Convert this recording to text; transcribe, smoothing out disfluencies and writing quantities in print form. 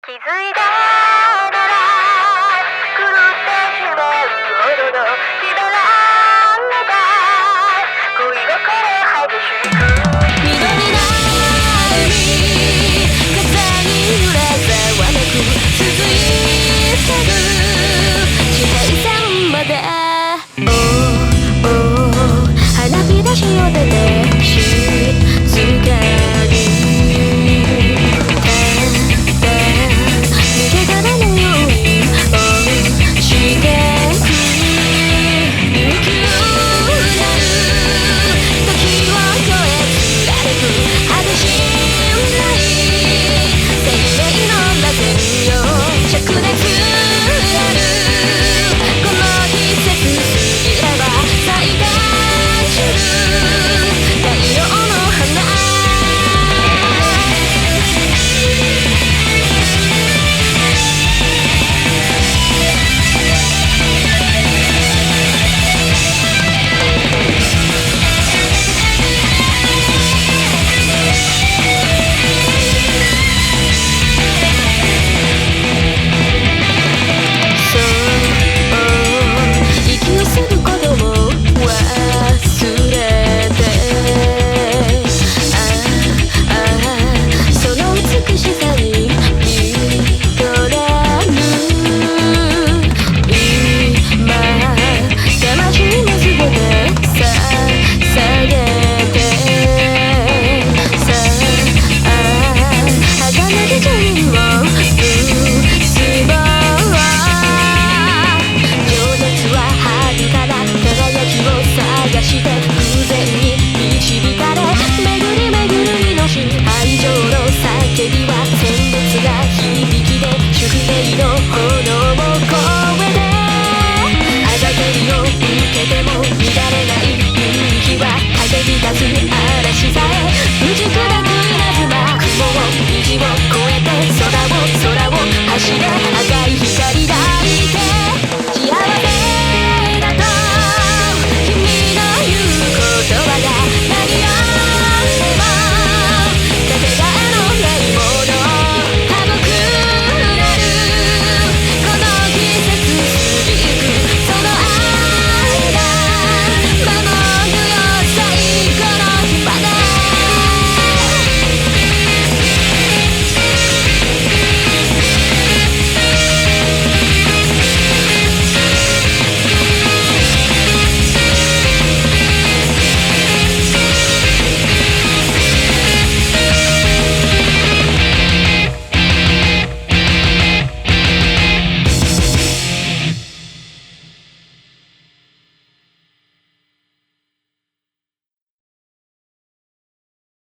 気づいたなら狂ってしまうほどの決められた恋心激しく緑の海風に揺れざわめく続いてる地平線まで花火出しを出て静かに空を虹を越えて空を走れ赤い